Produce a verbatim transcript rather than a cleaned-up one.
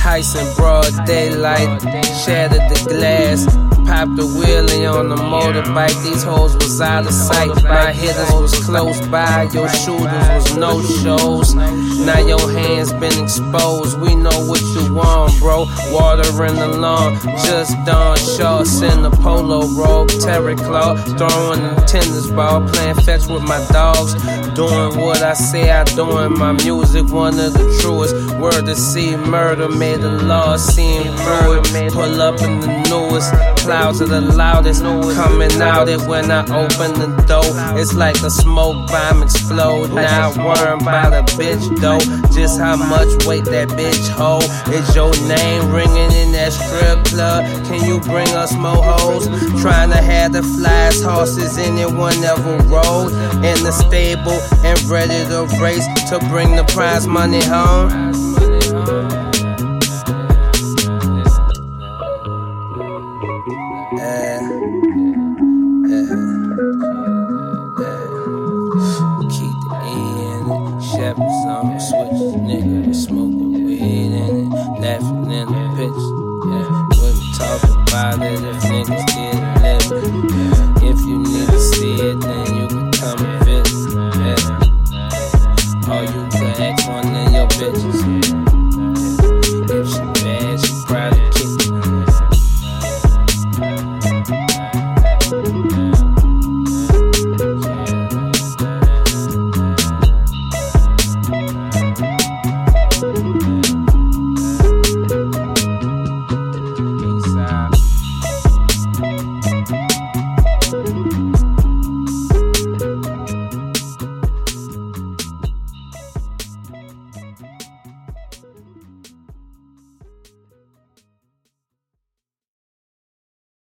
Heist in broad daylight, shattered the glass. Popped the wheelie on the motorbike, these hoes was out of sight. My hitters was close by, your shooters was no shows. Now your hands been exposed, we know what you want, bro. Water in the lawn, just Don shorts in the polo robe. Terry Claw, throwing the tennis ball, playing fetch with my dogs. Doing what I say I doing, my music one of the truest. Word to see murder, made the law seem through it. Pull up in the newest, clouds are the loudest, coming out it when I open the door. It's like a smoke bomb explode. Now worm by the bitch though. Just how much weight that bitch hold. Is your name ringing in that strip club? Can you bring us more hoes? Trying to have the flyest horses anyone ever rode in the stable and ready to race to bring the prize money home.